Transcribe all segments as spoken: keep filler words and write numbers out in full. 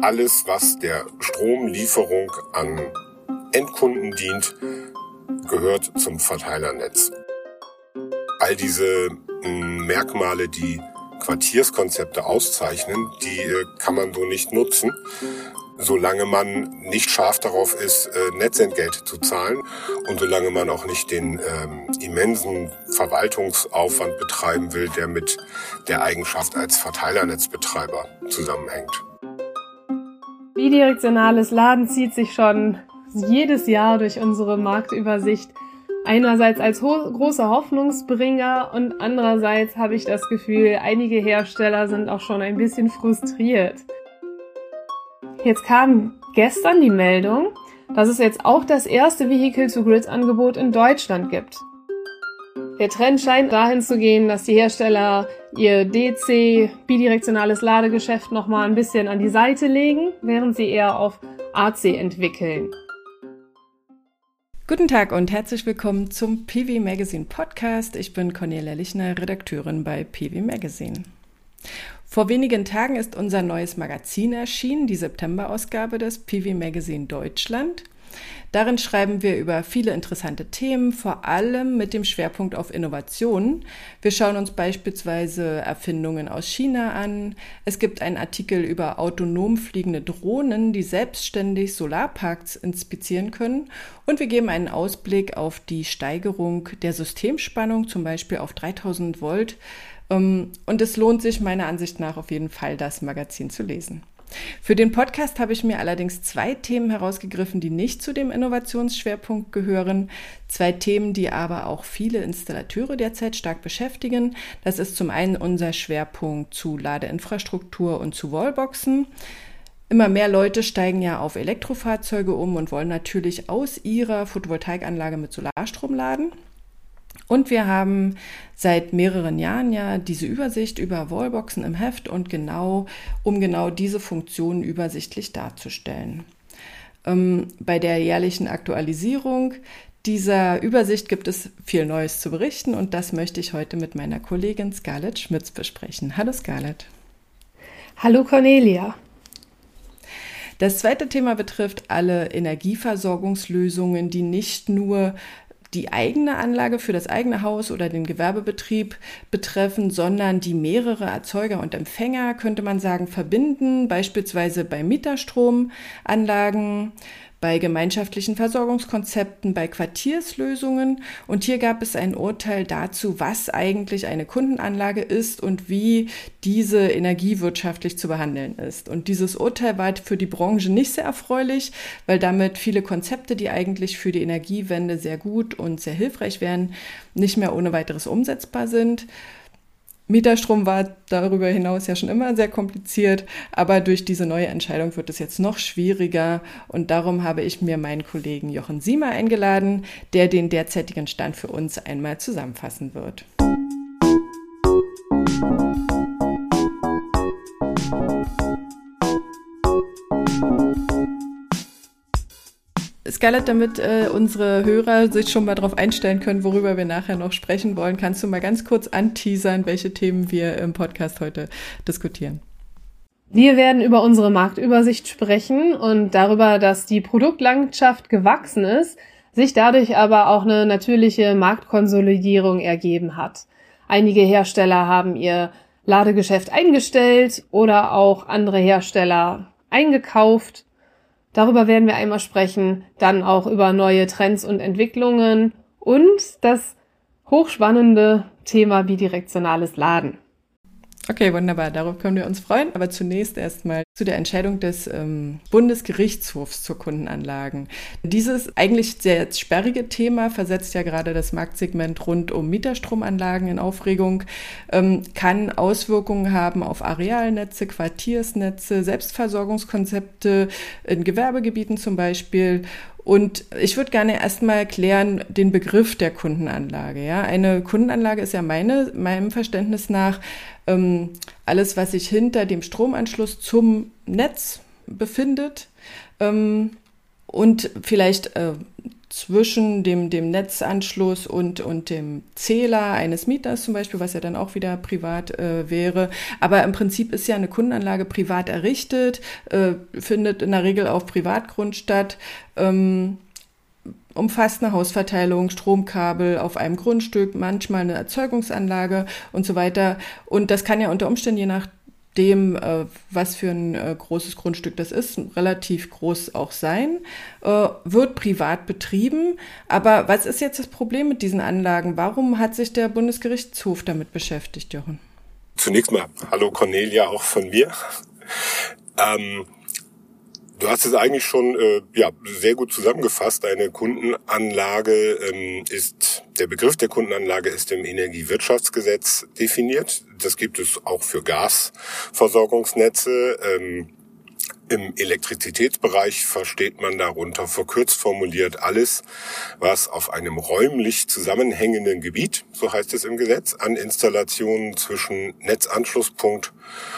alles, was der Stromlieferung an Endkunden dient, gehört zum Verteilernetz. All diese Merkmale, die Quartierskonzepte auszeichnen, die kann man so nicht nutzen, solange man nicht scharf darauf ist, Netzentgelt zu zahlen und solange man auch nicht den ähm, immensen Verwaltungsaufwand betreiben will, der mit der Eigenschaft als Verteilernetzbetreiber zusammenhängt. Bidirektionales Laden zieht sich schon jedes Jahr durch unsere Marktübersicht. Einerseits als ho- großer Hoffnungsbringer und andererseits habe ich das Gefühl, einige Hersteller sind auch schon ein bisschen frustriert. Jetzt kam gestern die Meldung, dass es jetzt auch das erste Vehicle-to-Grid-Angebot in Deutschland gibt. Der Trend scheint dahin zu gehen, dass die Hersteller ihr D C, bidirektionales Ladegeschäft nochmal ein bisschen an die Seite legen, während sie eher auf A C entwickeln. Guten Tag und herzlich willkommen zum P V Magazine Podcast. Ich bin Cornelia Lichner, Redakteurin bei P V Magazine. Vor wenigen Tagen ist unser neues Magazin erschienen, die September-Ausgabe des P V Magazine Deutschland. Darin schreiben wir über viele interessante Themen, vor allem mit dem Schwerpunkt auf Innovationen. Wir schauen uns beispielsweise Erfindungen aus China an. Es gibt einen Artikel über autonom fliegende Drohnen, die selbstständig Solarparks inspizieren können. Und wir geben einen Ausblick auf die Steigerung der Systemspannung, zum Beispiel auf dreitausend Volt. Und es lohnt sich meiner Ansicht nach auf jeden Fall, das Magazin zu lesen. Für den Podcast habe ich mir allerdings zwei Themen herausgegriffen, die nicht zu dem Innovationsschwerpunkt gehören. Zwei Themen, die aber auch viele Installateure derzeit stark beschäftigen. Das ist zum einen unser Schwerpunkt zu Ladeinfrastruktur und zu Wallboxen. Immer mehr Leute steigen ja auf Elektrofahrzeuge um und wollen natürlich aus ihrer Photovoltaikanlage mit Solarstrom laden. Und wir haben seit mehreren Jahren ja diese Übersicht über Wallboxen im Heft und genau, um genau diese Funktionen übersichtlich darzustellen. Ähm, bei der jährlichen Aktualisierung dieser Übersicht gibt es viel Neues zu berichten und das möchte ich heute mit meiner Kollegin Scarlett Schmitz besprechen. Hallo Scarlett. Hallo Cornelia. Das zweite Thema betrifft alle Energieversorgungslösungen, die nicht nur die eigene Anlage für das eigene Haus oder den Gewerbebetrieb betreffen, sondern die mehrere Erzeuger und Empfänger, könnte man sagen, verbinden, beispielsweise bei Mieterstromanlagen, bei gemeinschaftlichen Versorgungskonzepten, bei Quartierslösungen. Und hier gab es ein Urteil dazu, was eigentlich eine Kundenanlage ist und wie diese energiewirtschaftlich zu behandeln ist. Und dieses Urteil war für die Branche nicht sehr erfreulich, weil damit viele Konzepte, die eigentlich für die Energiewende sehr gut und sehr hilfreich wären, nicht mehr ohne weiteres umsetzbar sind. Mieterstrom war darüber hinaus ja schon immer sehr kompliziert, aber durch diese neue Entscheidung wird es jetzt noch schwieriger und darum habe ich mir meinen Kollegen Jochen Siemer eingeladen, der den derzeitigen Stand für uns einmal zusammenfassen wird. Scarlett, damit äh, unsere Hörer sich schon mal darauf einstellen können, worüber wir nachher noch sprechen wollen, kannst du mal ganz kurz anteasern, welche Themen wir im Podcast heute diskutieren? Wir werden über unsere Marktübersicht sprechen und darüber, dass die Produktlandschaft gewachsen ist, sich dadurch aber auch eine natürliche Marktkonsolidierung ergeben hat. Einige Hersteller haben ihr Ladegeschäft eingestellt oder auch andere Hersteller eingekauft. Darüber werden wir einmal sprechen, dann auch über neue Trends und Entwicklungen und das hochspannende Thema bidirektionales Laden. Okay, wunderbar, darauf können wir uns freuen. Aber zunächst erstmal zu der Entscheidung des ähm, Bundesgerichtshofs zur Kundenanlagen. Dieses eigentlich sehr sperrige Thema versetzt ja gerade das Marktsegment rund um Mieterstromanlagen in Aufregung, ähm, kann Auswirkungen haben auf Arealnetze, Quartiersnetze, Selbstversorgungskonzepte in Gewerbegebieten zum Beispiel. Und ich würde gerne erstmal erklären den Begriff der Kundenanlage. Ja, eine Kundenanlage ist ja meine, meinem Verständnis nach ähm, alles, was sich hinter dem Stromanschluss zum Netz befindet. Ähm, und vielleicht äh, zwischen dem, dem Netzanschluss und, und dem Zähler eines Mieters zum Beispiel, was ja dann auch wieder privat äh, wäre. Aber im Prinzip ist ja eine Kundenanlage privat errichtet, äh, findet in der Regel auf Privatgrund statt, ähm, umfasst eine Hausverteilung, Stromkabel auf einem Grundstück, manchmal eine Erzeugungsanlage und so weiter. Und das kann ja unter Umständen, je nach dem, äh, was für ein äh, großes Grundstück das ist, relativ groß auch sein, äh, wird privat betrieben. Aber was ist jetzt das Problem mit diesen Anlagen? Warum hat sich der Bundesgerichtshof damit beschäftigt, Jochen? Zunächst mal, hallo Cornelia, auch von mir. Ähm, du hast es eigentlich schon äh, ja sehr gut zusammengefasst. Eine Kundenanlage ähm, ist, der Begriff der Kundenanlage ist im Energiewirtschaftsgesetz definiert. Das gibt es auch für Gasversorgungsnetze. Ähm, Im Elektrizitätsbereich versteht man darunter verkürzt formuliert alles, was auf einem räumlich zusammenhängenden Gebiet, so heißt es im Gesetz, an Installationen zwischen Netzanschlusspunkt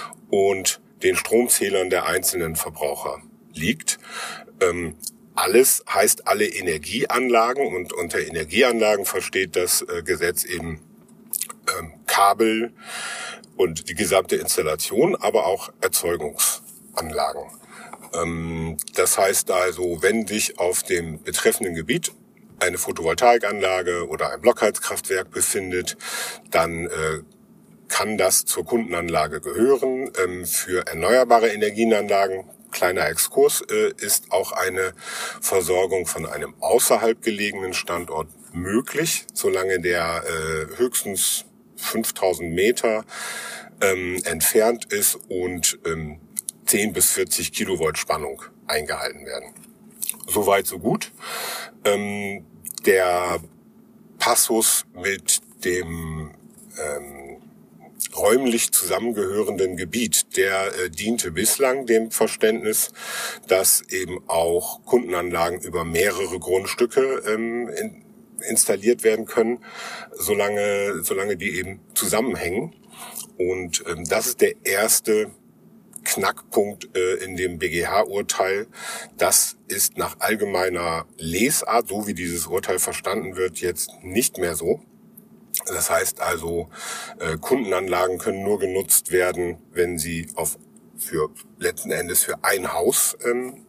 und den Stromzählern der einzelnen Verbraucher liegt. Ähm, alles heißt alle Energieanlagen, und unter Energieanlagen versteht das äh, Gesetz eben ähm, Kabel und die gesamte Installation, aber auch Erzeugungsanlagen. Ähm, das heißt also, wenn sich auf dem betreffenden Gebiet eine Photovoltaikanlage oder ein Blockheizkraftwerk befindet, dann äh, kann das zur Kundenanlage gehören. Ähm, für erneuerbare Energienanlagen, kleiner Exkurs, äh, ist auch eine Versorgung von einem außerhalb gelegenen Standort möglich, solange der äh, höchstens fünftausend Meter ähm, entfernt ist und ähm, zehn bis vierzig Kilovolt Spannung eingehalten werden. Soweit, so gut. Ähm, der Passus mit dem ähm, räumlich zusammengehörenden Gebiet, der äh, diente bislang dem Verständnis, dass eben auch Kundenanlagen über mehrere Grundstücke ähm, in, installiert werden können, solange solange die eben zusammenhängen. Und ähm, das ist der erste Knackpunkt äh, in dem B G H-Urteil. Das ist nach allgemeiner Lesart, so wie dieses Urteil verstanden wird, jetzt nicht mehr so. Das heißt also, äh, Kundenanlagen können nur genutzt werden, wenn sie auf für letzten Endes für ein Haus ähm,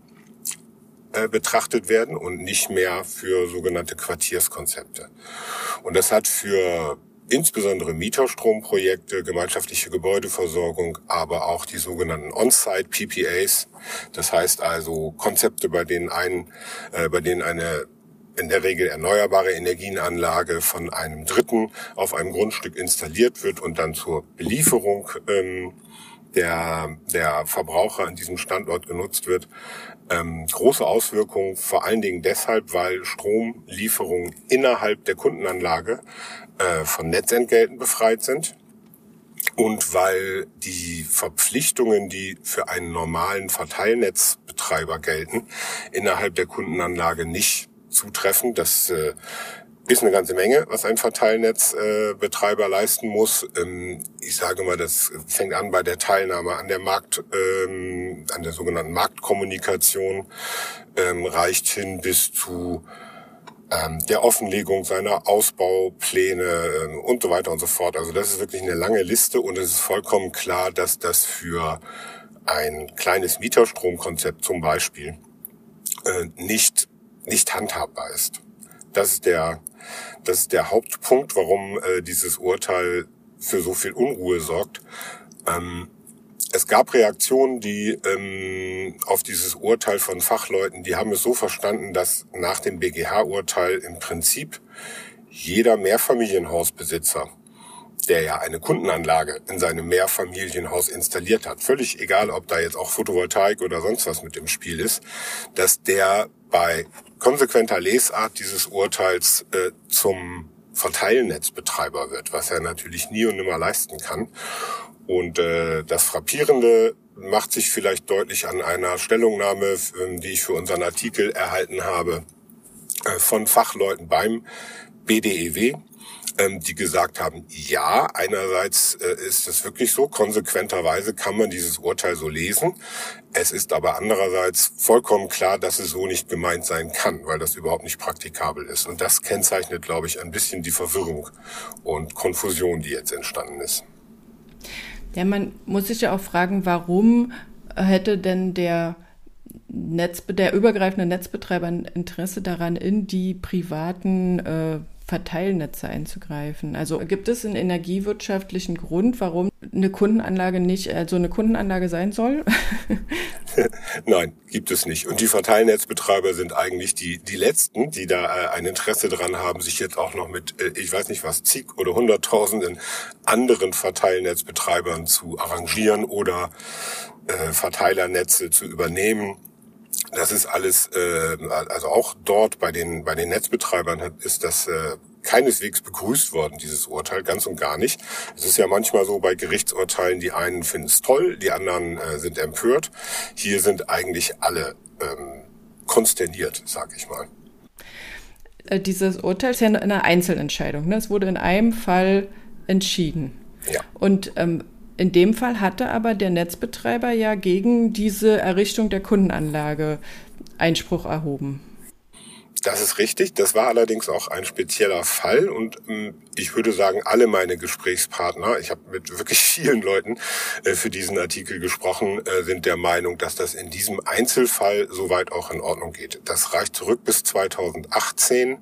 äh, betrachtet werden und nicht mehr für sogenannte Quartierskonzepte. Und das hat für insbesondere Mieterstromprojekte, gemeinschaftliche Gebäudeversorgung, aber auch die sogenannten On-Site P P As, das heißt also Konzepte, bei denen ein, äh, bei denen eine in der Regel erneuerbare Energienanlage von einem Dritten auf einem Grundstück installiert wird und dann zur Belieferung ähm, der der Verbraucher an diesem Standort genutzt wird. Ähm, große Auswirkungen, vor allen Dingen deshalb, weil Stromlieferungen innerhalb der Kundenanlage äh, von Netzentgelten befreit sind und weil die Verpflichtungen, die für einen normalen Verteilnetzbetreiber gelten, innerhalb der Kundenanlage nicht zutreffen. Das äh, ist eine ganze Menge, was ein Verteilnetzbetreiber äh, leisten muss. Ähm, ich sage mal, das fängt an bei der Teilnahme an der Markt, ähm, an der sogenannten Marktkommunikation, ähm, reicht hin bis zu ähm, der Offenlegung seiner Ausbaupläne ähm, und so weiter und so fort. Also das ist wirklich eine lange Liste und es ist vollkommen klar, dass das für ein kleines Mieterstromkonzept zum Beispiel äh, nicht nicht handhabbar ist. Das ist der, das ist der Hauptpunkt, warum äh, dieses Urteil für so viel Unruhe sorgt. Ähm, es gab Reaktionen, die ähm, auf dieses Urteil von Fachleuten, die haben es so verstanden, dass nach dem B G H-Urteil im Prinzip jeder Mehrfamilienhausbesitzer, der ja eine Kundenanlage in seinem Mehrfamilienhaus installiert hat, völlig egal, ob da jetzt auch Photovoltaik oder sonst was mit im Spiel ist, dass der bei konsequenter Lesart dieses Urteils äh, zum Verteilnetzbetreiber wird, was er natürlich nie und nimmer leisten kann. Und äh, das Frappierende macht sich vielleicht deutlich an einer Stellungnahme, äh, die ich für unseren Artikel erhalten habe, äh, von Fachleuten beim B D E W. ähm, die gesagt haben, ja, einerseits äh, ist es wirklich so, konsequenterweise kann man dieses Urteil so lesen. Es ist aber andererseits vollkommen klar, dass es so nicht gemeint sein kann, weil das überhaupt nicht praktikabel ist. Und das kennzeichnet, glaube ich, ein bisschen die Verwirrung und Konfusion, die jetzt entstanden ist. Ja, man muss sich ja auch fragen, warum hätte denn der Netz, der übergreifende Netzbetreiber ein Interesse daran, in die privaten äh, Verteilnetze einzugreifen? Also gibt es einen energiewirtschaftlichen Grund, warum eine Kundenanlage nicht äh, so eine Kundenanlage sein soll? Nein, gibt es nicht. Und die Verteilnetzbetreiber sind eigentlich die die letzten, die da äh, ein Interesse dran haben, sich jetzt auch noch mit, äh, ich weiß nicht was, zig oder hunderttausenden anderen Verteilnetzbetreibern zu arrangieren oder äh, Verteilernetze zu übernehmen. Das ist alles, äh, also auch dort bei den bei den Netzbetreibern hat, ist das äh, keineswegs begrüßt worden, dieses Urteil, ganz und gar nicht. Es ist ja manchmal so bei Gerichtsurteilen, die einen finden es toll, die anderen äh, sind empört. Hier sind eigentlich alle ähm, konsterniert, sag ich mal. Dieses Urteil ist ja eine Einzelentscheidung, ne? Es wurde in einem Fall entschieden. Ja. Und ähm, in dem Fall hatte aber der Netzbetreiber ja gegen diese Errichtung der Kundenanlage Einspruch erhoben. Das ist richtig. Das war allerdings auch ein spezieller Fall und ähm, ich würde sagen, alle meine Gesprächspartner, ich habe mit wirklich vielen Leuten äh, für diesen Artikel gesprochen, äh, sind der Meinung, dass das in diesem Einzelfall soweit auch in Ordnung geht. Das reicht zurück bis zweitausendachtzehn.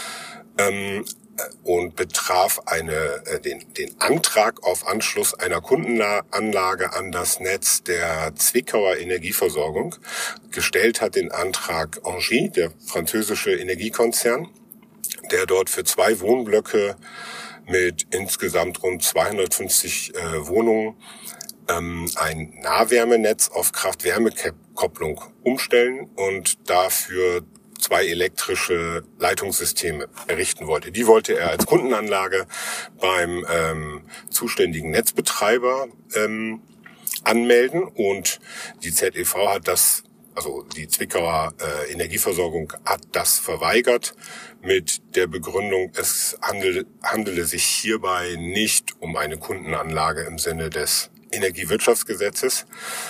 Ähm, und betraf eine, äh, den, den Antrag auf Anschluss einer Kundenanlage an das Netz der Zwickauer Energieversorgung. Gestellt hat den Antrag Engie, der französische Energiekonzern, der dort für zwei Wohnblöcke mit insgesamt rund zweihundertfünfzig äh, Wohnungen ähm, ein Nahwärmenetz auf Kraft-Wärme-Kopplung umstellen und dafür zwei elektrische Leitungssysteme errichten wollte. Die wollte er als Kundenanlage beim ähm, zuständigen Netzbetreiber ähm, anmelden und die Z E V hat das, also die Zwickauer äh, Energieversorgung hat das verweigert mit der Begründung, es handele, handele sich hierbei nicht um eine Kundenanlage im Sinne des Energiewirtschaftsgesetzes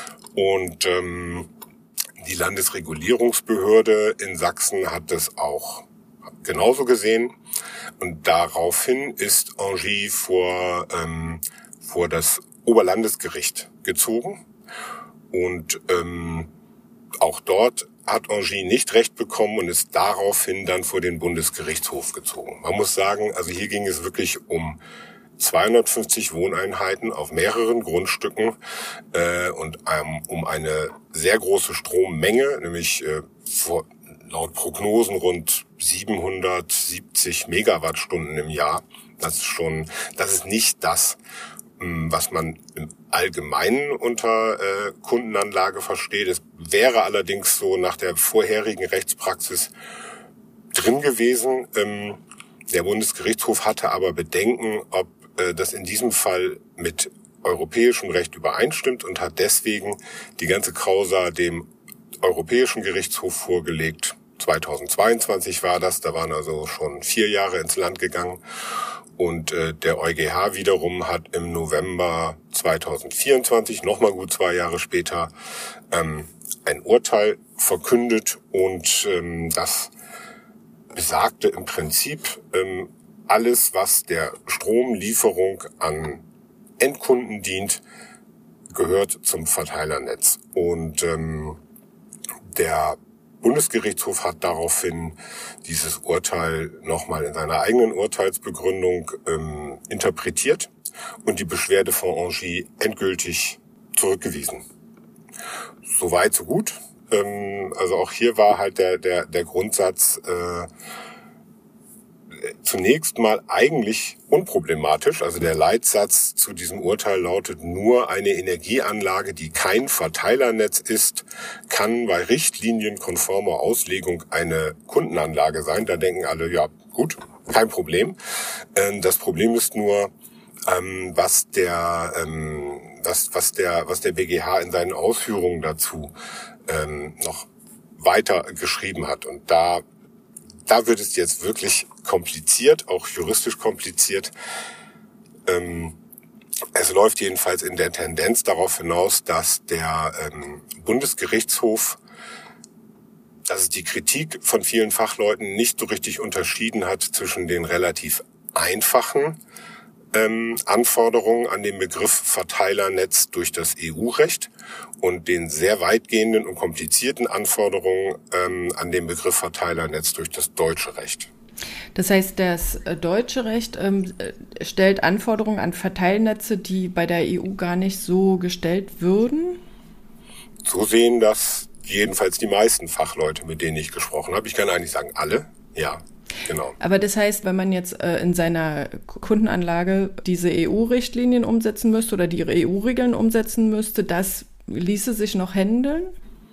und ähm, die Landesregulierungsbehörde in Sachsen hat das auch genauso gesehen und daraufhin ist Engie vor ähm, vor das Oberlandesgericht gezogen und ähm, auch dort hat Engie nicht recht bekommen und ist daraufhin dann vor den Bundesgerichtshof gezogen. Man muss sagen, also hier ging es wirklich um zweihundertfünfzig Wohneinheiten auf mehreren Grundstücken äh, und ähm, um eine sehr große Strommenge, nämlich äh, vor, laut Prognosen rund siebenhundertsiebzig Megawattstunden im Jahr. Das ist schon, das ist nicht das, ähm, was man im Allgemeinen unter äh, Kundenanlage versteht. Es wäre allerdings so nach der vorherigen Rechtspraxis drin gewesen. Ähm, der Bundesgerichtshof hatte aber Bedenken, ob das in diesem Fall mit europäischem Recht übereinstimmt und hat deswegen die ganze Causa dem Europäischen Gerichtshof vorgelegt. zweitausendzweiundzwanzig war das, da waren also schon vier Jahre ins Land gegangen. Und äh, der EuGH wiederum hat im November zweitausendvierundzwanzig, nochmal gut zwei Jahre später, ähm, ein Urteil verkündet und ähm, das besagte im Prinzip, ähm, alles, was der Stromlieferung an Endkunden dient, gehört zum Verteilernetz. Und ähm, der Bundesgerichtshof hat daraufhin dieses Urteil nochmal in seiner eigenen Urteilsbegründung ähm, interpretiert und die Beschwerde von Engie endgültig zurückgewiesen. Soweit, so gut. Ähm, also auch hier war halt der, der, der Grundsatz, äh, zunächst mal eigentlich unproblematisch. Also der Leitsatz zu diesem Urteil lautet: Nur eine Energieanlage, die kein Verteilernetz ist, kann bei richtlinienkonformer Auslegung eine Kundenanlage sein. Da denken alle, ja gut, kein Problem. Das Problem ist nur, was der, was, was der, was der B G H in seinen Ausführungen dazu noch weiter geschrieben hat. Und da Da wird es jetzt wirklich kompliziert, auch juristisch kompliziert. Ähm, es läuft jedenfalls in der Tendenz darauf hinaus, dass der ähm, Bundesgerichtshof, dass es die Kritik von vielen Fachleuten nicht so richtig unterschieden hat zwischen den relativ einfachen ähm, Anforderungen an den Begriff Verteilernetz durch das E U-Recht und den sehr weitgehenden und komplizierten Anforderungen ähm, an den Begriff Verteilernetz durch das deutsche Recht. Das heißt, das deutsche Recht ähm, stellt Anforderungen an Verteilnetze, die bei der E U gar nicht so gestellt würden? So sehen das jedenfalls die meisten Fachleute, mit denen ich gesprochen habe. Ich kann eigentlich sagen, alle, ja, genau. Aber das heißt, wenn man jetzt äh, in seiner Kundenanlage diese E U-Richtlinien umsetzen müsste oder die E U-Regeln umsetzen müsste, das ließe sich noch handeln?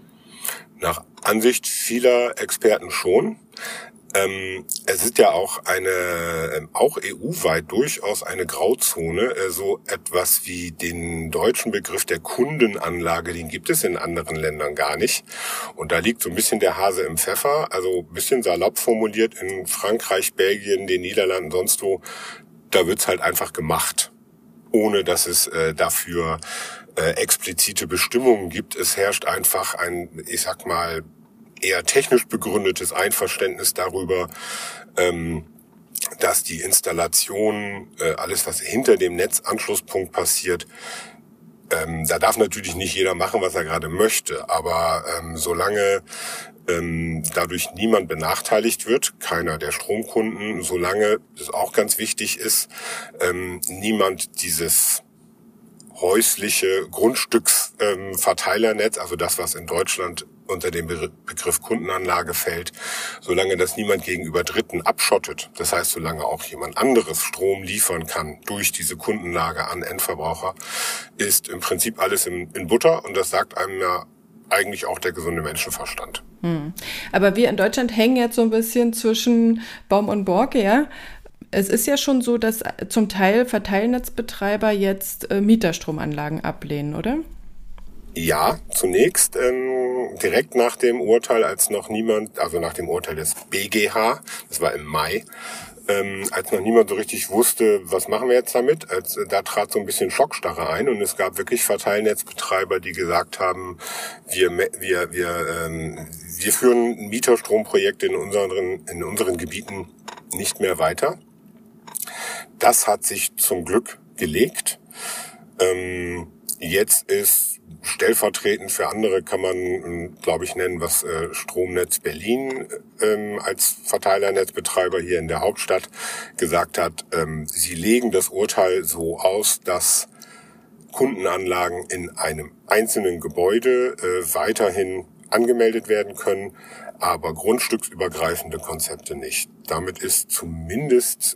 Nach Ansicht vieler Experten schon. Ähm, es ist ja auch eine, auch E U-weit durchaus eine Grauzone, äh, so etwas wie den deutschen Begriff der Kundenanlage, den gibt es in anderen Ländern gar nicht. Und da liegt so ein bisschen der Hase im Pfeffer, also ein bisschen salopp formuliert in Frankreich, Belgien, den Niederlanden, sonst wo, da wird's halt einfach gemacht, ohne dass es äh, dafür äh, explizite Bestimmungen gibt. Es herrscht einfach ein, ich sag mal, eher technisch begründetes Einverständnis darüber, ähm, dass die Installation, äh, alles was hinter dem Netzanschlusspunkt passiert, ähm, da darf natürlich nicht jeder machen, was er gerade möchte, aber ähm, solange ähm, dadurch niemand benachteiligt wird, keiner der Stromkunden, solange, das auch ganz wichtig ist, ähm, niemand dieses häusliche Grundstücksverteilernetz, ähm, also das, was in Deutschland unter den Begriff Kundenanlage fällt, solange das niemand gegenüber Dritten abschottet, das heißt, solange auch jemand anderes Strom liefern kann durch diese Kundenlage an Endverbraucher, ist im Prinzip alles in, in Butter, und das sagt einem ja eigentlich auch der gesunde Menschenverstand. Hm. Aber wir in Deutschland hängen jetzt so ein bisschen zwischen Baum und Borke, ja? Es ist ja schon so, dass zum Teil Verteilnetzbetreiber jetzt äh, Mieterstromanlagen ablehnen, oder? Ja, zunächst ähm, direkt nach dem Urteil, als noch niemand, also nach dem Urteil des B G H, das war im Mai, ähm, als noch niemand so richtig wusste, was machen wir jetzt damit, als, da trat so ein bisschen Schockstarre ein, und es gab wirklich Verteilnetzbetreiber, die gesagt haben, wir wir wir ähm, wir führen Mieterstromprojekte in unseren in unseren Gebieten nicht mehr weiter. Das hat sich zum Glück gelegt. Ähm, jetzt ist stellvertretend für andere, kann man, glaube ich, nennen, was äh, Stromnetz Berlin ähm, als Verteilernetzbetreiber hier in der Hauptstadt gesagt hat. Ähm, sie legen das Urteil so aus, dass Kundenanlagen in einem einzelnen Gebäude äh, weiterhin angemeldet werden können, aber grundstücksübergreifende Konzepte nicht. Damit ist zumindest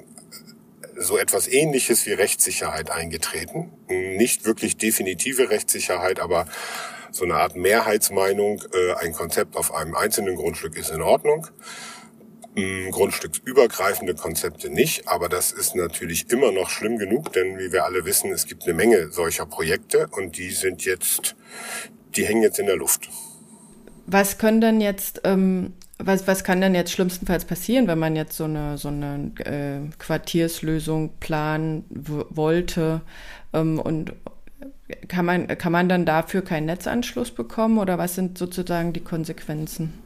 so etwas Ähnliches wie Rechtssicherheit eingetreten. Nicht wirklich definitive Rechtssicherheit, aber so eine Art Mehrheitsmeinung, äh, ein Konzept auf einem einzelnen Grundstück ist in Ordnung. Ähm, grundstücksübergreifende Konzepte nicht, aber das ist natürlich immer noch schlimm genug, denn wie wir alle wissen, es gibt eine Menge solcher Projekte, und die sind jetzt, die hängen jetzt in der Luft. Was können denn jetzt, ähm, was, was kann denn jetzt schlimmstenfalls passieren, wenn man jetzt so eine, so eine äh, Quartierslösung planen w- wollte, ähm, und kann man, kann man dann dafür keinen Netzanschluss bekommen, oder was sind sozusagen die Konsequenzen?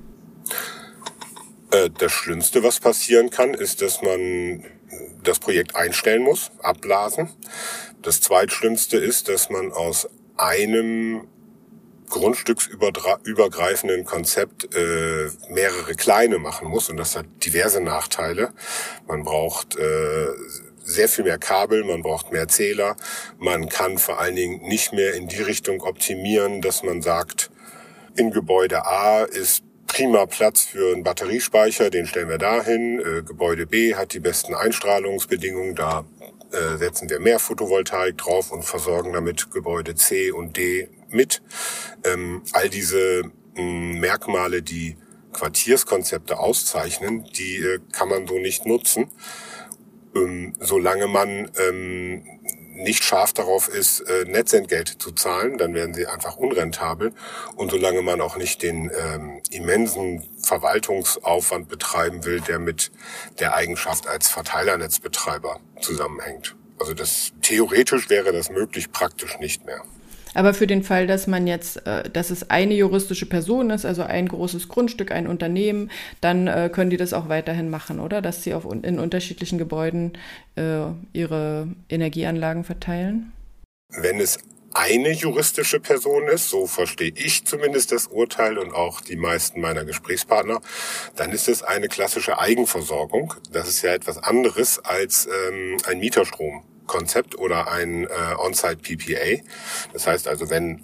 Äh, das Schlimmste, was passieren kann, ist, dass man das Projekt einstellen muss, abblasen. Das Zweitschlimmste ist, dass man aus einem grundstücksübergreifenden Konzept äh, mehrere kleine machen muss, und das hat diverse Nachteile. Man braucht äh, sehr viel mehr Kabel, man braucht mehr Zähler, man kann vor allen Dingen nicht mehr in die Richtung optimieren, dass man sagt, in Gebäude A ist prima Platz für einen Batteriespeicher, den stellen wir dahin. Äh, Gebäude B hat die besten Einstrahlungsbedingungen, da äh, setzen wir mehr Photovoltaik drauf und versorgen damit Gebäude C und D mit. Ähm, all diese mh, Merkmale, die Quartierskonzepte auszeichnen, die äh, kann man so nicht nutzen, ähm, solange man ähm, nicht scharf darauf ist, Netzentgelte zu zahlen, dann werden sie einfach unrentabel. Und solange man auch nicht den ähm, immensen Verwaltungsaufwand betreiben will, der mit der Eigenschaft als Verteilernetzbetreiber zusammenhängt. Also das theoretisch wäre das möglich, praktisch nicht mehr. Aber für den Fall, dass man jetzt, äh, dass es eine juristische Person ist, also ein großes Grundstück, ein Unternehmen, dann äh, können die das auch weiterhin machen, oder? Dass sie auf, in unterschiedlichen Gebäuden äh, ihre Energieanlagen verteilen? Wenn es eine juristische Person ist, so verstehe ich zumindest das Urteil und auch die meisten meiner Gesprächspartner, dann ist es eine klassische Eigenversorgung. Das ist ja etwas anderes als ähm, ein Mieterstromkonzept oder ein äh, On-Site-P P A. Das heißt also, wenn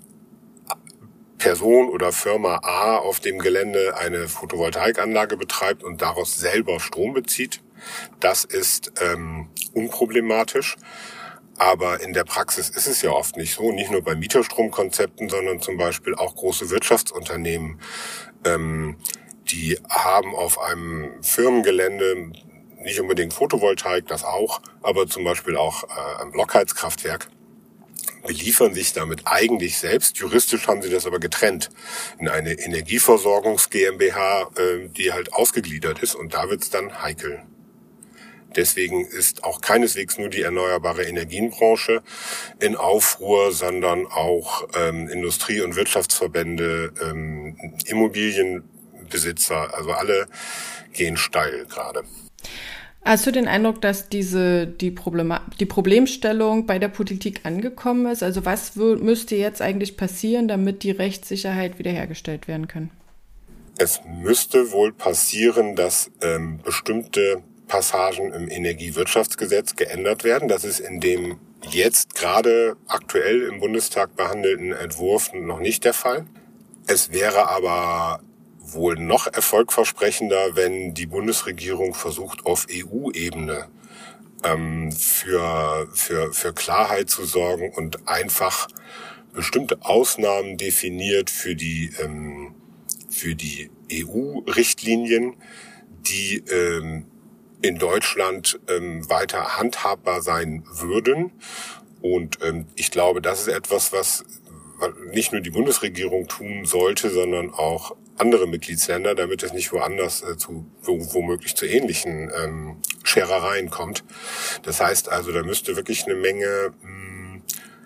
Person oder Firma A auf dem Gelände eine Photovoltaikanlage betreibt und daraus selber Strom bezieht, das ist ähm, unproblematisch. Aber in der Praxis ist es ja oft nicht so, nicht nur bei Mieterstromkonzepten, sondern zum Beispiel auch große Wirtschaftsunternehmen, ähm, die haben auf einem Firmengelände nicht unbedingt Photovoltaik, das auch, aber zum Beispiel auch äh, ein Blockheizkraftwerk, beliefern sich damit eigentlich selbst. Juristisch haben sie das aber getrennt in eine Energieversorgungs GmbH, äh, die halt ausgegliedert ist, und da wird's dann heikel. Deswegen ist auch keineswegs nur die erneuerbare Energienbranche in Aufruhr, sondern auch ähm, Industrie- und Wirtschaftsverbände, ähm, Immobilienbesitzer, also alle gehen steil gerade. Hast du den Eindruck, dass diese die, Problema- die Problemstellung bei der Politik angekommen ist? Also was w- müsste jetzt eigentlich passieren, damit die Rechtssicherheit wiederhergestellt werden kann? Es müsste wohl passieren, dass ähm, bestimmte Passagen im Energiewirtschaftsgesetz geändert werden. Das ist in dem jetzt gerade aktuell im Bundestag behandelten Entwurf noch nicht der Fall. Es wäre aber wohl noch erfolgversprechender, wenn die Bundesregierung versucht, auf E U-Ebene ähm, für, für, für Klarheit zu sorgen und einfach bestimmte Ausnahmen definiert für die, ähm, für die E U-Richtlinien, die ähm, in Deutschland ähm, weiter handhabbar sein würden. Und ähm, ich glaube, das ist etwas, was nicht nur die Bundesregierung tun sollte, sondern auch andere Mitgliedsländer, damit es nicht woanders äh, zu womöglich zu ähnlichen ähm, Scherereien kommt. Das heißt also, da müsste wirklich eine Menge mh,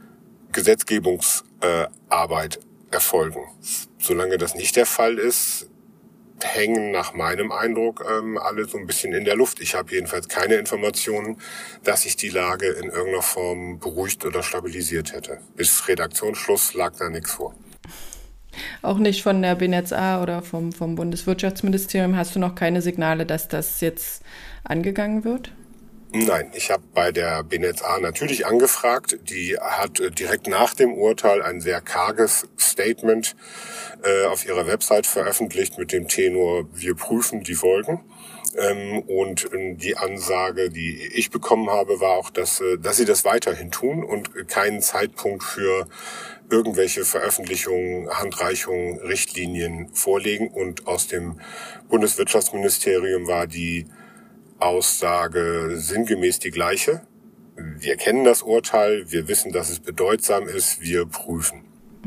Gesetzgebungsarbeit äh, erfolgen. Solange das nicht der Fall ist, hängen nach meinem Eindruck ähm, alle so ein bisschen in der Luft. Ich habe jedenfalls keine Informationen, dass sich die Lage in irgendeiner Form beruhigt oder stabilisiert hätte. Bis Redaktionsschluss lag da nichts vor. Auch nicht von der B N E T Z A oder vom, vom Bundeswirtschaftsministerium hast du noch keine Signale, dass das jetzt angegangen wird? Nein, ich habe bei der B N E T Z A natürlich angefragt. Die hat direkt nach dem Urteil ein sehr karges Statement äh, auf ihrer Website veröffentlicht mit dem Tenor: Wir prüfen die Folgen. Ähm, und die Ansage, die ich bekommen habe, war auch, dass, äh, dass sie das weiterhin tun und keinen Zeitpunkt für irgendwelche Veröffentlichungen, Handreichungen, Richtlinien vorlegen. Und aus dem Bundeswirtschaftsministerium war die Aussage sinngemäß die gleiche. Wir kennen das Urteil, wir wissen, dass es bedeutsam ist, wir prüfen.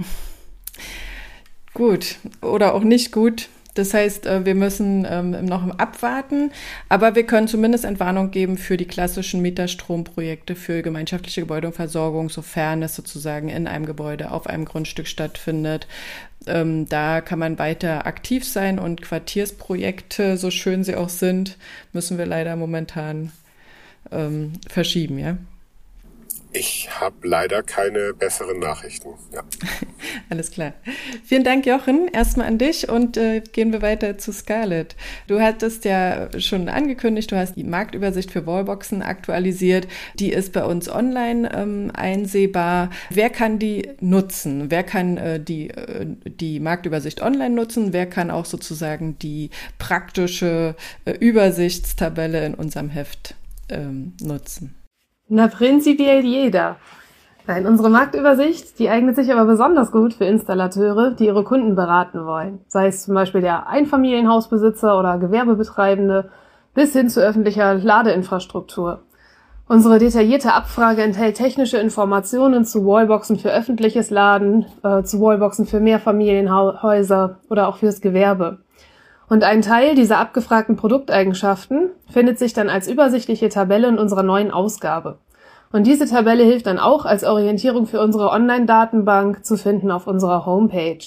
Gut oder auch nicht gut. Das heißt, wir müssen ähm, noch abwarten, aber wir können zumindest Entwarnung geben für die klassischen Mieterstromprojekte für gemeinschaftliche Gebäudeversorgung, sofern es sozusagen in einem Gebäude auf einem Grundstück stattfindet. Ähm, da kann man weiter aktiv sein, und Quartiersprojekte, so schön sie auch sind, müssen wir leider momentan ähm, verschieben, ja? Ich habe leider keine besseren Nachrichten. Ja. Alles klar. Vielen Dank, Jochen, erstmal an dich, und äh, gehen wir weiter zu Scarlett. Du hattest ja schon angekündigt, du hast die Marktübersicht für Wallboxen aktualisiert. Die ist bei uns online ähm, einsehbar. Wer kann die nutzen? Wer kann äh, die, äh, die Marktübersicht online nutzen? Wer kann auch sozusagen die praktische äh, Übersichtstabelle in unserem Heft ähm, nutzen? Na, prinzipiell jeder. Nein, unsere Marktübersicht, die eignet sich aber besonders gut für Installateure, die ihre Kunden beraten wollen. Sei es zum Beispiel der Einfamilienhausbesitzer oder Gewerbebetreibende bis hin zu öffentlicher Ladeinfrastruktur. Unsere detaillierte Abfrage enthält technische Informationen zu Wallboxen für öffentliches Laden, äh, zu Wallboxen für Mehrfamilienhäuser oder auch fürs Gewerbe. Und ein Teil dieser abgefragten Produkteigenschaften findet sich dann als übersichtliche Tabelle in unserer neuen Ausgabe. Und diese Tabelle hilft dann auch als Orientierung für unsere Online-Datenbank zu finden auf unserer Homepage.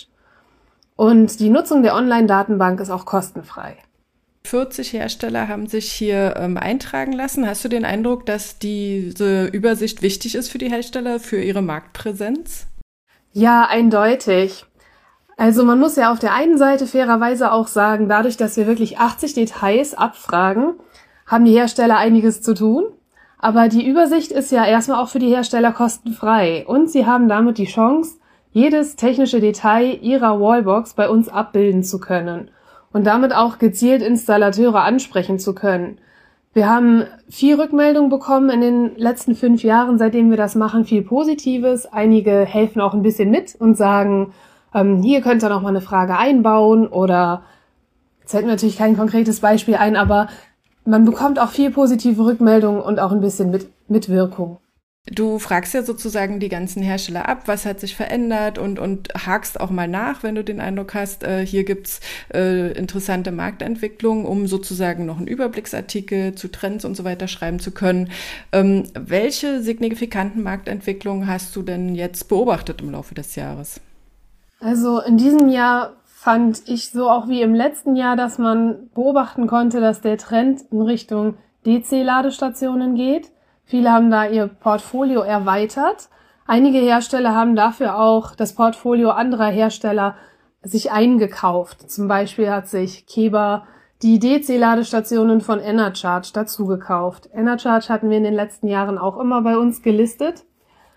Und die Nutzung der Online-Datenbank ist auch kostenfrei. vierzig Hersteller haben sich hier ähm, eintragen lassen. Hast du den Eindruck, dass diese Übersicht wichtig ist für die Hersteller, für ihre Marktpräsenz? Ja, eindeutig. Also man muss ja auf der einen Seite fairerweise auch sagen, dadurch, dass wir wirklich achtzig Details abfragen, haben die Hersteller einiges zu tun. Aber die Übersicht ist ja erstmal auch für die Hersteller kostenfrei. Und sie haben damit die Chance, jedes technische Detail ihrer Wallbox bei uns abbilden zu können. Und damit auch gezielt Installateure ansprechen zu können. Wir haben viel Rückmeldung bekommen in den letzten fünf Jahren, seitdem wir das machen, viel Positives. Einige helfen auch ein bisschen mit und sagen, ähm, hier könnt ihr noch mal eine Frage einbauen oder, jetzt fällt mir natürlich kein konkretes Beispiel ein, aber man bekommt auch viel positive Rückmeldung und auch ein bisschen mit, Mitwirkung. Du fragst ja sozusagen die ganzen Hersteller ab, was hat sich verändert und, und hakst auch mal nach, wenn du den Eindruck hast, äh, hier gibt's äh, interessante Marktentwicklungen, um sozusagen noch einen Überblicksartikel zu Trends und so weiter schreiben zu können. Ähm, welche signifikanten Marktentwicklungen hast du denn jetzt beobachtet im Laufe des Jahres? Also in diesem Jahr fand ich so auch wie im letzten Jahr, dass man beobachten konnte, dass der Trend in Richtung D C-Ladestationen geht. Viele haben da ihr Portfolio erweitert. Einige Hersteller haben dafür auch das Portfolio anderer Hersteller sich eingekauft. Zum Beispiel hat sich Keba die D C-Ladestationen von Enercharge dazu gekauft. Enercharge hatten wir in den letzten Jahren auch immer bei uns gelistet.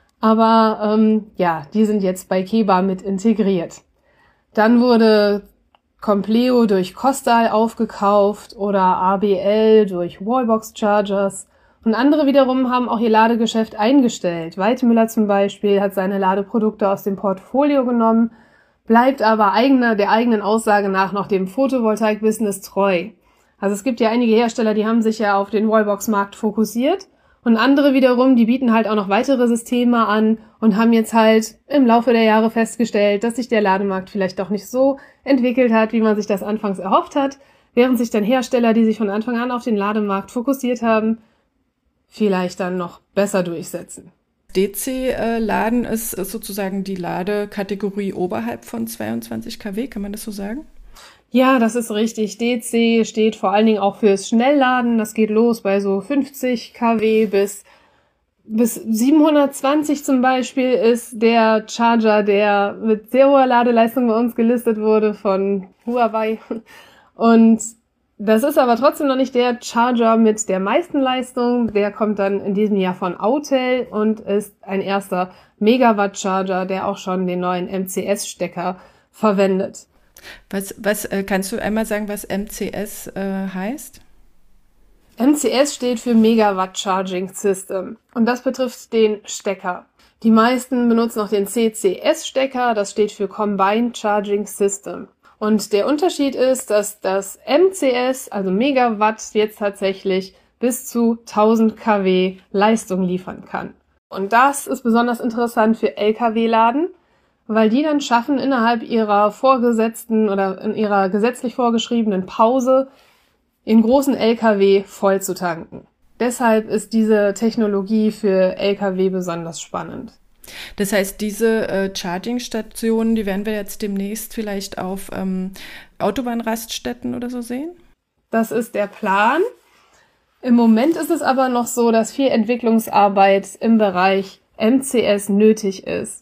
Aber ähm, ja, die sind jetzt bei Keba mit integriert. Dann wurde Compleo durch Kostal aufgekauft oder A B L durch Wallbox Chargers. Und andere wiederum haben auch ihr Ladegeschäft eingestellt. Weidmüller zum Beispiel hat seine Ladeprodukte aus dem Portfolio genommen, bleibt aber eigener, der eigenen Aussage nach noch dem Photovoltaik-Business treu. Also es gibt ja einige Hersteller, die haben sich ja auf den Wallbox-Markt fokussiert und andere wiederum, die bieten halt auch noch weitere Systeme an und haben jetzt halt im Laufe der Jahre festgestellt, dass sich der Lademarkt vielleicht doch nicht so entwickelt hat, wie man sich das anfangs erhofft hat, während sich dann Hersteller, die sich von Anfang an auf den Lademarkt fokussiert haben, vielleicht dann noch besser durchsetzen. D C-Laden ist, ist sozusagen die Ladekategorie oberhalb von zweiundzwanzig Kilowatt, kann man das so sagen? Ja, das ist richtig. D C steht vor allen Dingen auch fürs Schnellladen. Das geht los bei so fünfzig Kilowatt bis, bis siebenhundertzwanzig zum Beispiel ist der Charger, der mit sehr hoher Ladeleistung bei uns gelistet wurde von Huawei. Und das ist aber trotzdem noch nicht der Charger mit der meisten Leistung. Der kommt dann in diesem Jahr von Autel und ist ein erster Megawatt-Charger, der auch schon den neuen M C S-Stecker verwendet. Was, was äh, kannst du einmal sagen, was M C S äh, heißt? M C S steht für Megawatt Charging System und das betrifft den Stecker. Die meisten benutzen auch den C C S-Stecker, das steht für Combined Charging System. Und der Unterschied ist, dass das M C S, also Megawatt, jetzt tatsächlich bis zu tausend Kilowatt Leistung liefern kann. Und das ist besonders interessant für L K W-Laden, weil die dann schaffen, innerhalb ihrer vorgesetzten oder in ihrer gesetzlich vorgeschriebenen Pause in großen L K W voll zu tanken. Deshalb ist diese Technologie für L K W besonders spannend. Das heißt, diese äh, Charging-Stationen, die werden wir jetzt demnächst vielleicht auf ähm, Autobahnraststätten oder so sehen? Das ist der Plan. Im Moment ist es aber noch so, dass viel Entwicklungsarbeit im Bereich M C S nötig ist.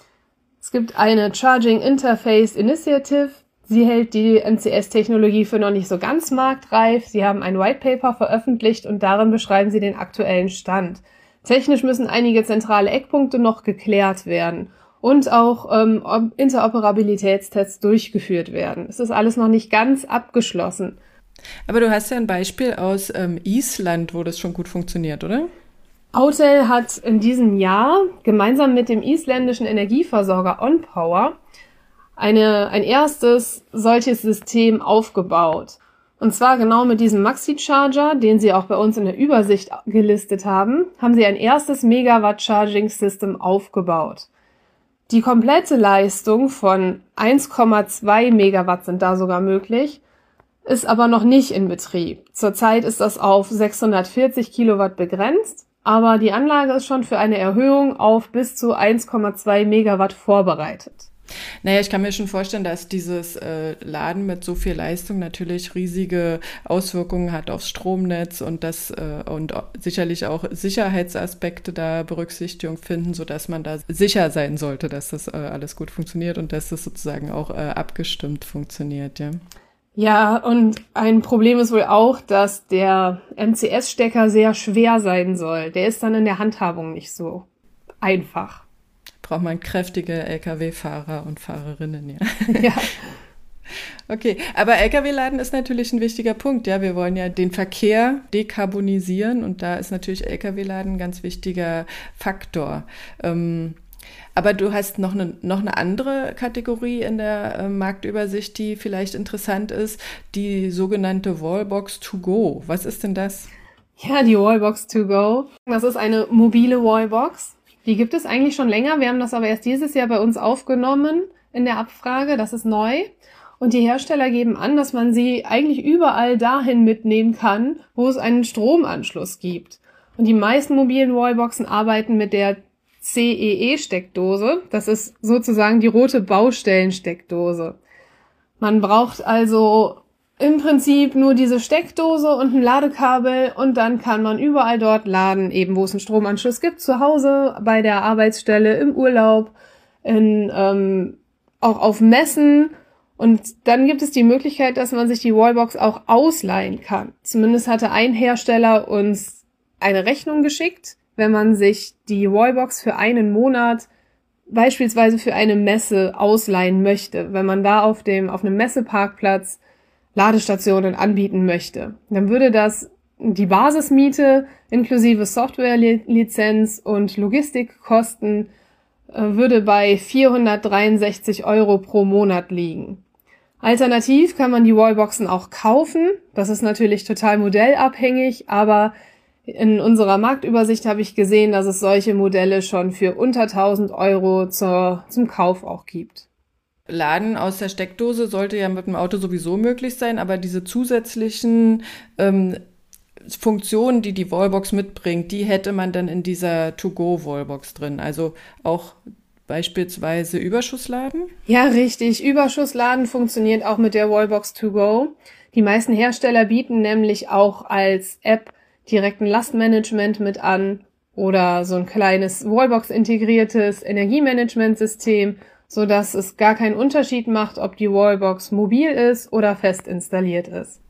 Es gibt eine Charging Interface Initiative. Sie hält die M C S-Technologie für noch nicht so ganz marktreif. Sie haben ein White Paper veröffentlicht und darin beschreiben sie den aktuellen Stand. Technisch müssen einige zentrale Eckpunkte noch geklärt werden und auch ähm, Interoperabilitätstests durchgeführt werden. Es ist alles noch nicht ganz abgeschlossen. Aber du hast ja ein Beispiel aus ähm, Island, wo das schon gut funktioniert, oder? Autel hat in diesem Jahr gemeinsam mit dem isländischen Energieversorger OnPower eine, ein erstes solches System aufgebaut. Und zwar genau mit diesem Maxi-Charger, den Sie auch bei uns in der Übersicht gelistet haben, haben Sie ein erstes Megawatt-Charging-System aufgebaut. Die komplette Leistung von eins Komma zwei Megawatt sind da sogar möglich, ist aber noch nicht in Betrieb. Zurzeit ist das auf sechshundertvierzig Kilowatt begrenzt, aber die Anlage ist schon für eine Erhöhung auf bis zu eins Komma zwei Megawatt vorbereitet. Naja, ich kann mir schon vorstellen, dass dieses äh, Laden mit so viel Leistung natürlich riesige Auswirkungen hat aufs Stromnetz und das äh, und sicherlich auch Sicherheitsaspekte da Berücksichtigung finden, sodass man da sicher sein sollte, dass das äh, alles gut funktioniert und dass das sozusagen auch äh, abgestimmt funktioniert, ja. Ja, und ein Problem ist wohl auch, dass der M C S-Stecker sehr schwer sein soll. Der ist dann in der Handhabung nicht so einfach. Braucht man kräftige L K W-Fahrer und Fahrerinnen, ja. Ja. Okay, aber L K W-Laden ist natürlich ein wichtiger Punkt, ja. Wir wollen ja den Verkehr dekarbonisieren und da ist natürlich L K W-Laden ein ganz wichtiger Faktor. Ähm, aber du hast noch eine, noch eine andere Kategorie in der äh, Marktübersicht, die vielleicht interessant ist, die sogenannte Wallbox to go. Was ist denn das? Ja, die Wallbox to go. Das ist eine mobile Wallbox. Die gibt es eigentlich schon länger. Wir haben das aber erst dieses Jahr bei uns aufgenommen in der Abfrage. Das ist neu. Und die Hersteller geben an, dass man sie eigentlich überall dahin mitnehmen kann, wo es einen Stromanschluss gibt. Und die meisten mobilen Wallboxen arbeiten mit der C E E-Steckdose. Das ist sozusagen die rote Baustellensteckdose. Man braucht also im Prinzip nur diese Steckdose und ein Ladekabel und dann kann man überall dort laden, eben wo es einen Stromanschluss gibt, zu Hause, bei der Arbeitsstelle, im Urlaub, in, ähm, auch auf Messen. Und dann gibt es die Möglichkeit, dass man sich die Wallbox auch ausleihen kann. Zumindest hatte ein Hersteller uns eine Rechnung geschickt, wenn man sich die Wallbox für einen Monat beispielsweise für eine Messe ausleihen möchte, wenn man da auf dem auf einem Messeparkplatz Ladestationen anbieten möchte. Dann würde das die Basismiete inklusive Softwarelizenz und Logistikkosten äh, würde bei vierhundertdreiundsechzig Euro pro Monat liegen. Alternativ kann man die Wallboxen auch kaufen. Das ist natürlich total modellabhängig, aber in unserer Marktübersicht habe ich gesehen, dass es solche Modelle schon für unter tausend Euro zur, zum Kauf auch gibt. Laden aus der Steckdose sollte ja mit dem Auto sowieso möglich sein, aber diese zusätzlichen ähm, Funktionen, die die Wallbox mitbringt, die hätte man dann in dieser To-Go-Wallbox drin. Also auch beispielsweise Überschussladen? Ja, richtig. Überschussladen funktioniert auch mit der Wallbox To Go. Die meisten Hersteller bieten nämlich auch als App direkten Lastmanagement mit an oder so ein kleines Wallbox-integriertes Energiemanagementsystem, so dass es gar keinen Unterschied macht, ob die Wallbox mobil ist oder fest installiert ist.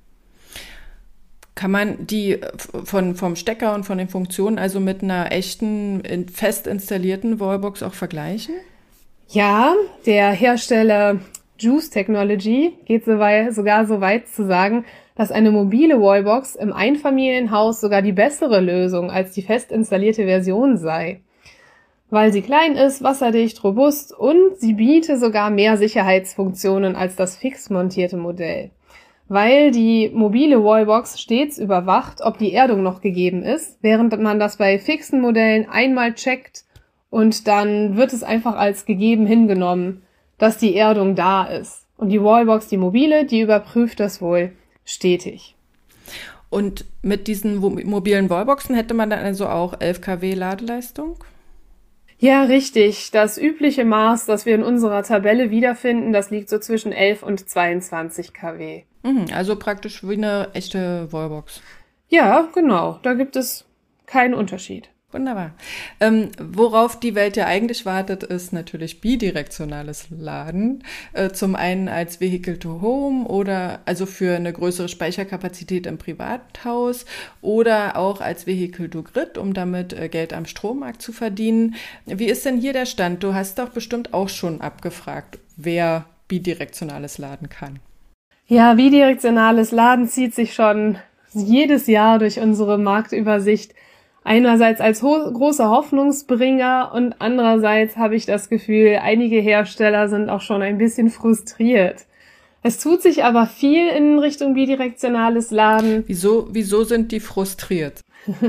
Kann man die von, vom Stecker und von den Funktionen also mit einer echten, fest installierten Wallbox auch vergleichen? Ja, der Hersteller Juice Technology geht so weit, sogar so weit zu sagen, dass eine mobile Wallbox im Einfamilienhaus sogar die bessere Lösung als die fest installierte Version sei. Weil sie klein ist, wasserdicht, robust und sie biete sogar mehr Sicherheitsfunktionen als das fix montierte Modell. Weil die mobile Wallbox stets überwacht, ob die Erdung noch gegeben ist, während man das bei fixen Modellen einmal checkt und dann wird es einfach als gegeben hingenommen, dass die Erdung da ist. Und die Wallbox, die mobile, die überprüft das wohl stetig. Und mit diesen mobilen Wallboxen hätte man dann also auch elf Kilowatt Ladeleistung? Ja, richtig. Das übliche Maß, das wir in unserer Tabelle wiederfinden, das liegt so zwischen elf und zweiundzwanzig Kilowatt. Also praktisch wie eine echte Wallbox. Ja, genau. Da gibt es keinen Unterschied. Wunderbar. Ähm, worauf die Welt ja eigentlich wartet, ist natürlich bidirektionales Laden. Äh, zum einen als Vehicle to Home oder also für eine größere Speicherkapazität im Privathaus oder auch als Vehicle to Grid, um damit äh, Geld am Strommarkt zu verdienen. Wie ist denn hier der Stand? Du hast doch bestimmt auch schon abgefragt, wer bidirektionales Laden kann. Ja, bidirektionales Laden zieht sich schon jedes Jahr durch unsere Marktübersicht. Einerseits als ho- großer Hoffnungsbringer und andererseits habe ich das Gefühl, einige Hersteller sind auch schon ein bisschen frustriert. Es tut sich aber viel in Richtung bidirektionales Laden. Wieso, wieso sind die frustriert?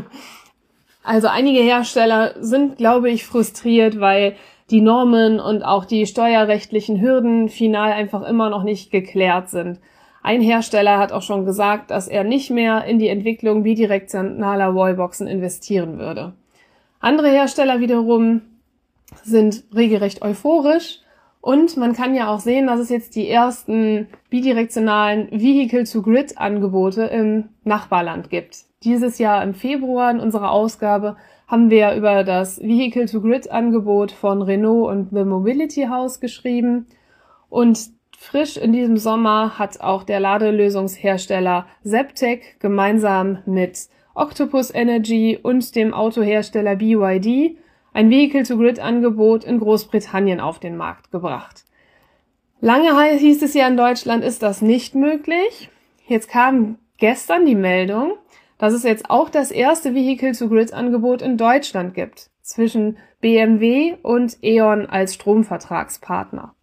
Also einige Hersteller sind, glaube ich, frustriert, weil die Normen und auch die steuerrechtlichen Hürden final einfach immer noch nicht geklärt sind. Ein Hersteller hat auch schon gesagt, dass er nicht mehr in die Entwicklung bidirektionaler Wallboxen investieren würde. Andere Hersteller wiederum sind regelrecht euphorisch und man kann ja auch sehen, dass es jetzt die ersten bidirektionalen Vehicle-to-Grid-Angebote im Nachbarland gibt. Dieses Jahr im Februar in unserer Ausgabe haben wir über das Vehicle-to-Grid-Angebot von Renault und The Mobility House geschrieben und frisch in diesem Sommer hat auch der Ladelösungshersteller Zaptec gemeinsam mit Octopus Energy und dem Autohersteller B Y D ein Vehicle-to-Grid-Angebot in Großbritannien auf den Markt gebracht. Lange hieß es ja in Deutschland, ist das nicht möglich. Jetzt kam gestern die Meldung, dass es jetzt auch das erste Vehicle-to-Grid-Angebot in Deutschland gibt, zwischen B M W und E.ON als Stromvertragspartner.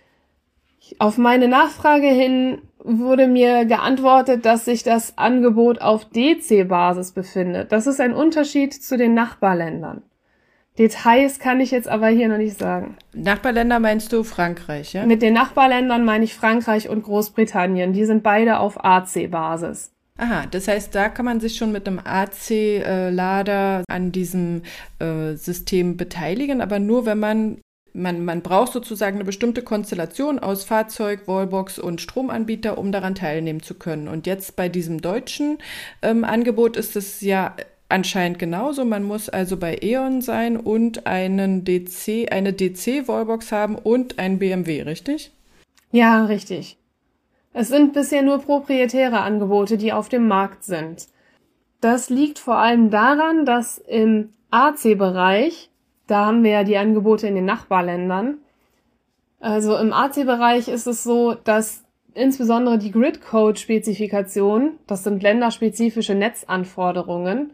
Auf meine Nachfrage hin wurde mir geantwortet, dass sich das Angebot auf D C-Basis befindet. Das ist ein Unterschied zu den Nachbarländern. Details kann ich jetzt aber hier noch nicht sagen. Nachbarländer meinst du Frankreich, ja? Mit den Nachbarländern meine ich Frankreich und Großbritannien. Die sind beide auf A C-Basis. Aha, das heißt, da kann man sich schon mit einem A C-Lader an diesem äh, System beteiligen, aber nur, wenn man, man, man braucht sozusagen eine bestimmte Konstellation aus Fahrzeug, Wallbox und Stromanbieter, um daran teilnehmen zu können. Und jetzt bei diesem deutschen ähm, Angebot ist es ja anscheinend genauso. Man muss also bei E.ON sein und einen D C, eine D C-Wallbox haben und ein B M W, richtig? Ja, richtig. Es sind bisher nur proprietäre Angebote, die auf dem Markt sind. Das liegt vor allem daran, dass im A C-Bereich, da haben wir ja die Angebote in den Nachbarländern, also im A C-Bereich ist es so, dass insbesondere die Grid-Code-Spezifikation, das sind länderspezifische Netzanforderungen,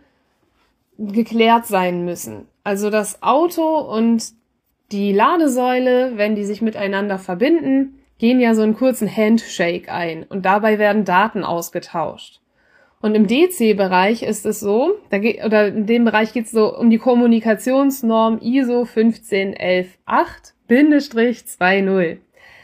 geklärt sein müssen. Also das Auto und die Ladesäule, wenn die sich miteinander verbinden, gehen ja so einen kurzen Handshake ein und dabei werden Daten ausgetauscht. Und im D C-Bereich ist es so, da geht, oder in dem Bereich geht es so um die Kommunikationsnorm I S O fünfzehn elf acht zwanzig.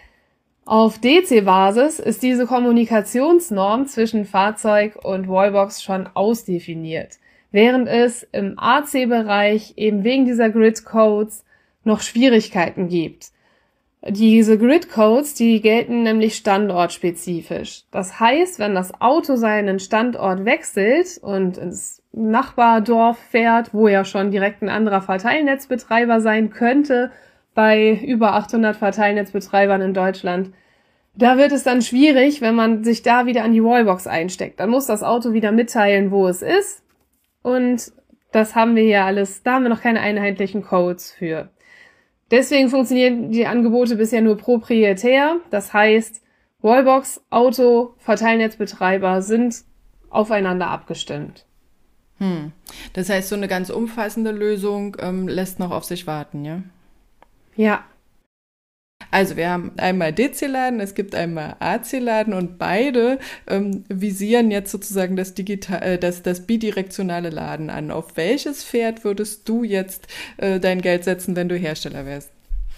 Auf D C-Basis ist diese Kommunikationsnorm zwischen Fahrzeug und Wallbox schon ausdefiniert, während es im A C-Bereich eben wegen dieser Grid-Codes noch Schwierigkeiten gibt. Diese Grid-Codes, die gelten nämlich standortspezifisch. Das heißt, wenn das Auto seinen Standort wechselt und ins Nachbardorf fährt, wo ja schon direkt ein anderer Verteilnetzbetreiber sein könnte, bei über achthundert Verteilnetzbetreibern in Deutschland, da wird es dann schwierig, wenn man sich da wieder an die Wallbox einsteckt. Dann muss das Auto wieder mitteilen, wo es ist. Und das haben wir hier alles, da haben wir noch keine einheitlichen Codes für. Deswegen funktionieren die Angebote bisher nur proprietär. Das heißt, Wallbox, Auto, Verteilnetzbetreiber sind aufeinander abgestimmt. Hm. Das heißt, so eine ganz umfassende Lösung ähm, lässt noch auf sich warten, ja? Ja. Also wir haben einmal D C-Laden, es gibt einmal A C-Laden und beide ähm, visieren jetzt sozusagen das, digital, äh, das, das bidirektionale Laden an. Auf welches Pferd würdest du jetzt äh, dein Geld setzen, wenn du Hersteller wärst?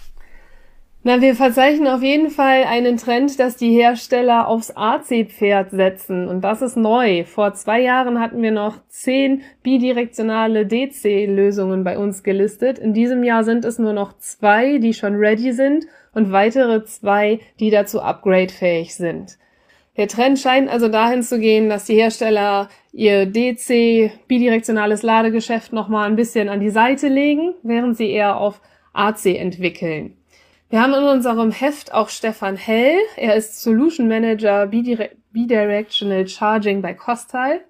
Na, wir verzeichnen auf jeden Fall einen Trend, dass die Hersteller aufs A C-Pferd setzen. Und das ist neu. Vor zwei Jahren hatten wir noch zehn bidirektionale D C-Lösungen bei uns gelistet. In diesem Jahr sind es nur noch zwei, die schon ready sind und weitere zwei, die dazu upgradefähig sind. Der Trend scheint also dahin zu gehen, dass die Hersteller ihr D C bidirektionales Ladegeschäft nochmal ein bisschen an die Seite legen, während sie eher auf A C entwickeln. Wir haben in unserem Heft auch Stefan Hell, er ist Solution Manager Bidirectional Charging bei Kostal,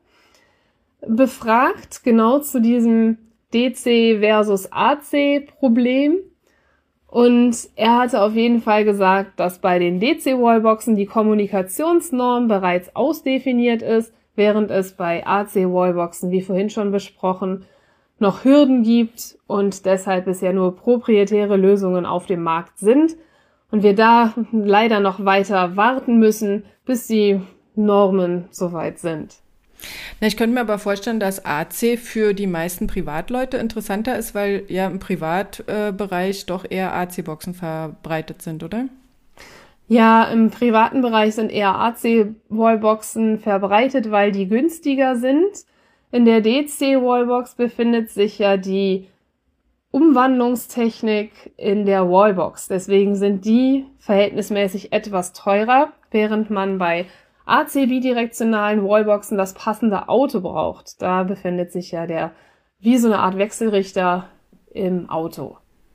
befragt genau zu diesem D C versus A C Problem. Und er hatte auf jeden Fall gesagt, dass bei den D C-Wallboxen die Kommunikationsnorm bereits ausdefiniert ist, während es bei A C-Wallboxen, wie vorhin schon besprochen, noch Hürden gibt und deshalb bisher nur proprietäre Lösungen auf dem Markt sind. und wir da leider noch weiter warten müssen, bis die Normen soweit sind. Na, ich könnte mir aber vorstellen, dass A C für die meisten Privatleute interessanter ist, weil ja im Privatbereich doch eher A C-Boxen verbreitet sind, oder? Ja, im privaten Bereich sind eher A C-Wallboxen verbreitet, weil die günstiger sind. In der D C-Wallbox befindet sich ja die Umwandlungstechnik in der Wallbox. Deswegen sind die verhältnismäßig etwas teurer, während man bei A C-bidirektionalen Wallboxen das passende Auto braucht. Da befindet sich ja der, wie so eine Art Wechselrichter im Auto.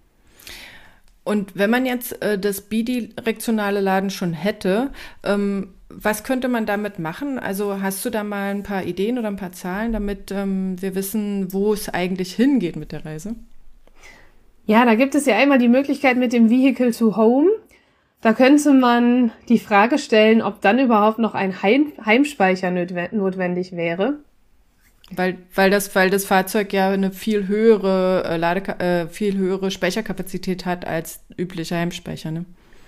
Und wenn man jetzt äh, das bidirektionale Laden schon hätte, ähm, was könnte man damit machen? Also hast du da mal ein paar Ideen oder ein paar Zahlen, damit ähm, wir wissen, wo es eigentlich hingeht mit der Reise? Ja, da gibt es ja einmal die Möglichkeit mit dem Vehicle to Home. Da könnte man die Frage stellen, ob dann überhaupt noch ein Heim- Heimspeicher notwendig wäre. Weil, weil das, weil das Fahrzeug ja eine viel höhere äh, Lade, äh, viel höhere Speicherkapazität hat als übliche Heimspeicher, ne?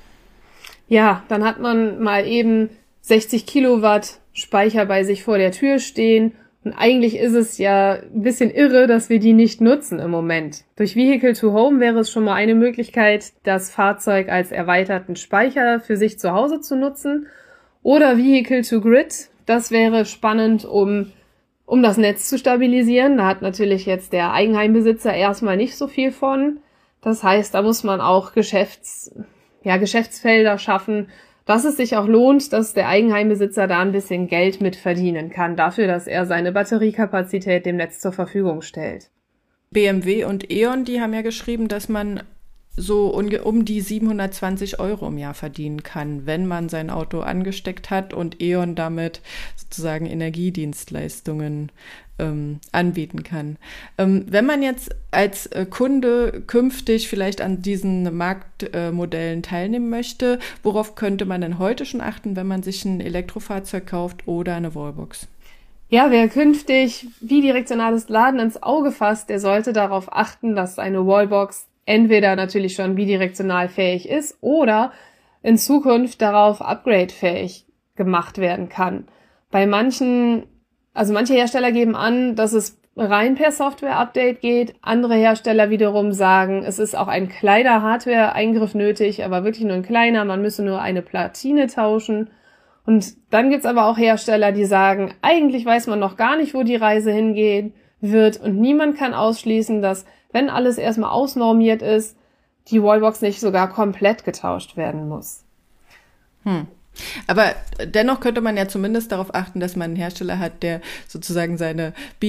Ja, dann hat man mal eben sechzig Kilowatt Speicher bei sich vor der Tür stehen. Und eigentlich ist es ja ein bisschen irre, dass wir die nicht nutzen im Moment. Durch Vehicle to Home wäre es schon mal eine Möglichkeit, das Fahrzeug als erweiterten Speicher für sich zu Hause zu nutzen. Oder Vehicle to Grid. Das wäre spannend, um um das Netz zu stabilisieren. Da hat natürlich jetzt der Eigenheimbesitzer erstmal nicht so viel von. Das heißt, da muss man auch Geschäfts, ja, Geschäftsfelder schaffen, dass es sich auch lohnt, dass der Eigenheimbesitzer da ein bisschen Geld mit verdienen kann, dafür, dass er seine Batteriekapazität dem Netz zur Verfügung stellt. B M W und E.ON, die haben ja geschrieben, dass man so um die siebenhundertzwanzig Euro im Jahr verdienen kann, wenn man sein Auto angesteckt hat und E.ON damit sozusagen Energiedienstleistungen ähm, anbieten kann. Ähm, wenn man jetzt als äh, Kunde künftig vielleicht an diesen Marktmodellen äh, teilnehmen möchte, worauf könnte man denn heute schon achten, wenn man sich ein Elektrofahrzeug kauft oder eine Wallbox? Ja, wer künftig bidirektionales Laden ins Auge fasst, der sollte darauf achten, dass eine Wallbox entweder natürlich schon bidirektional fähig ist oder in Zukunft darauf upgradefähig gemacht werden kann. Bei manchen, also manche Hersteller geben an, dass es rein per Software-Update geht. Andere Hersteller wiederum sagen, es ist auch ein kleiner Hardware-Eingriff nötig, aber wirklich nur ein kleiner, man müsse nur eine Platine tauschen. Und dann gibt's aber auch Hersteller, die sagen, eigentlich weiß man noch gar nicht, wo die Reise hingehen wird und niemand kann ausschließen, dass, wenn alles erstmal ausnormiert ist, die Wallbox nicht sogar komplett getauscht werden muss. Hm. Aber dennoch könnte man ja zumindest darauf achten, dass man einen Hersteller hat, der sozusagen seine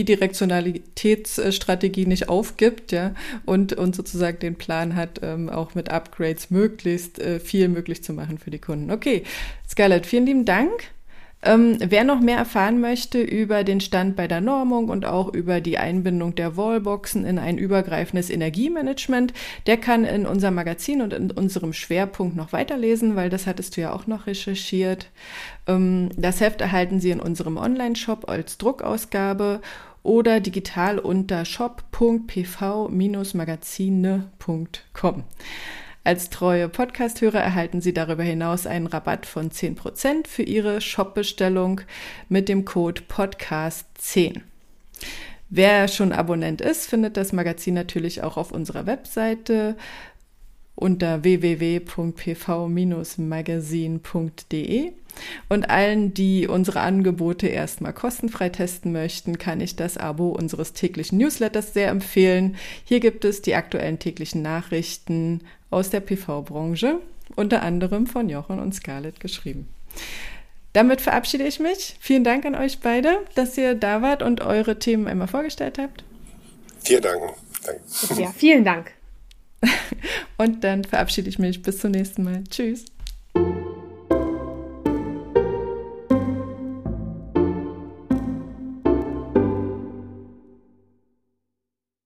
Bidirektionalitätsstrategie nicht aufgibt, ja, und, und sozusagen den Plan hat, ähm, auch mit Upgrades möglichst äh, viel möglich zu machen für die Kunden. Okay, Scarlett, vielen lieben Dank. Ähm, wer noch mehr erfahren möchte über den Stand bei der Normung und auch über die Einbindung der Wallboxen in ein übergreifendes Energiemanagement, der kann in unserem Magazin und in unserem Schwerpunkt noch weiterlesen, weil das hattest du ja auch noch recherchiert. Ähm, das Heft erhalten Sie in unserem Online-Shop als Druckausgabe oder digital unter shop punkt p v Bindestrich magazine punkt com. Als treue Podcast-Hörer erhalten Sie darüber hinaus einen Rabatt von zehn Prozent für Ihre Shop-Bestellung mit dem Code Podcast zehn. Wer schon Abonnent ist, findet das Magazin natürlich auch auf unserer Webseite unter w w w punkt p v Bindestrich magazin punkt d e. Und allen, die unsere Angebote erstmal kostenfrei testen möchten, kann ich das Abo unseres täglichen Newsletters sehr empfehlen. Hier gibt es die aktuellen täglichen Nachrichten aus der P V-Branche, unter anderem von Jochen und Scarlett geschrieben. Damit verabschiede ich mich. Vielen Dank an euch beide, dass ihr da wart und eure Themen einmal vorgestellt habt. Vielen Dank. Dank. Ja, vielen Dank. Und dann verabschiede ich mich. Bis zum nächsten Mal. Tschüss.